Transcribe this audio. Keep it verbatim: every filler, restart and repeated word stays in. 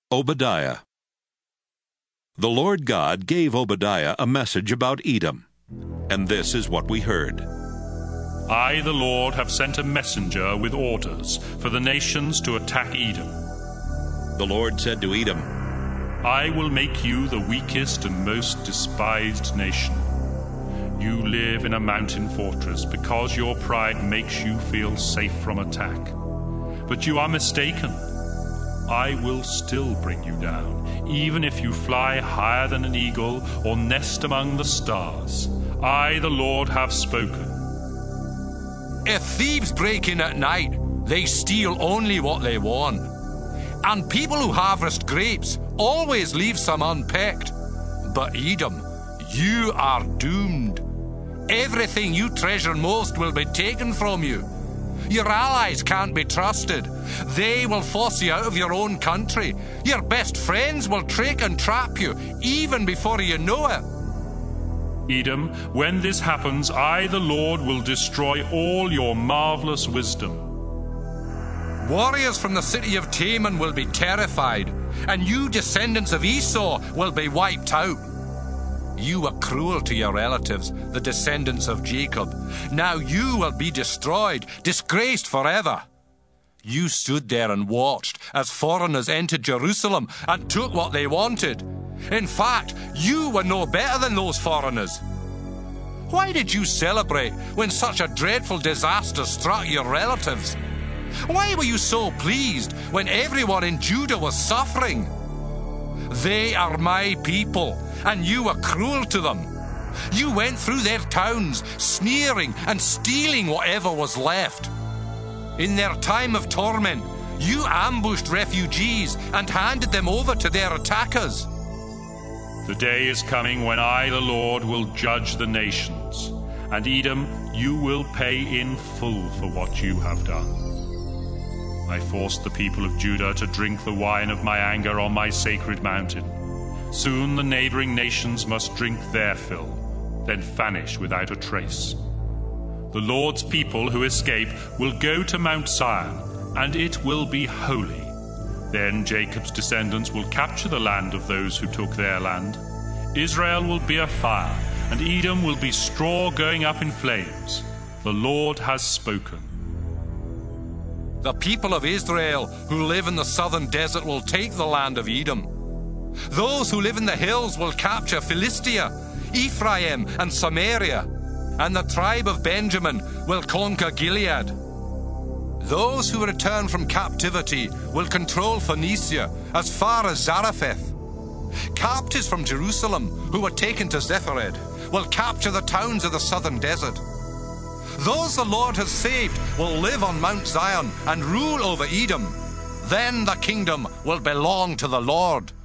Obadiah. The Lord God gave Obadiah a message about Edom, and this is what we heard. I, the Lord, have sent a messenger with orders for the nations to attack Edom. The Lord said to Edom, I will make you the weakest and most despised nation. You live in a mountain fortress because your pride makes you feel safe from attack. But you are mistaken. I will still bring you down, even if you fly higher than an eagle or nest among the stars. I, the Lord, have spoken. If thieves break in at night, they steal only what they want. And people who harvest grapes always leave some unpicked. But Edom, you are doomed. Everything you treasure most will be taken from you. Your allies can't be trusted. They will force you out of your own country. Your best friends will trick and trap you, even before you know it. Edom, when this happens, I, the Lord, will destroy all your marvelous wisdom. Warriors from the city of Teman will be terrified, and you descendants of Esau will be wiped out. You were cruel to your relatives, the descendants of Jacob. Now you will be destroyed, disgraced forever. You stood there and watched as foreigners entered Jerusalem and took what they wanted. In fact, you were no better than those foreigners. Why did you celebrate when such a dreadful disaster struck your relatives? Why were you so pleased when everyone in Judah was suffering? They are my people, and you were cruel to them. You went through their towns, sneering and stealing whatever was left. In their time of torment, you ambushed refugees and handed them over to their attackers. The day is coming when I, the Lord, will judge the nations, and Edom, you will pay in full for what you have done. I forced the people of Judah to drink the wine of my anger on my sacred mountain. Soon the neighboring nations must drink their fill, then vanish without a trace. The Lord's people who escape will go to Mount Zion, and it will be holy. Then Jacob's descendants will capture the land of those who took their land. Israel will be a fire, and Edom will be straw going up in flames. The Lord has spoken. The people of Israel who live in the southern desert will take the land of Edom. Those who live in the hills will capture Philistia, Ephraim and Samaria, and the tribe of Benjamin will conquer Gilead. Those who return from captivity will control Phoenicia as far as Zarephath. Captives from Jerusalem who were taken to Zephared will capture the towns of the southern desert. Those the Lord has saved will live on Mount Zion and rule over Edom. Then the kingdom will belong to the Lord.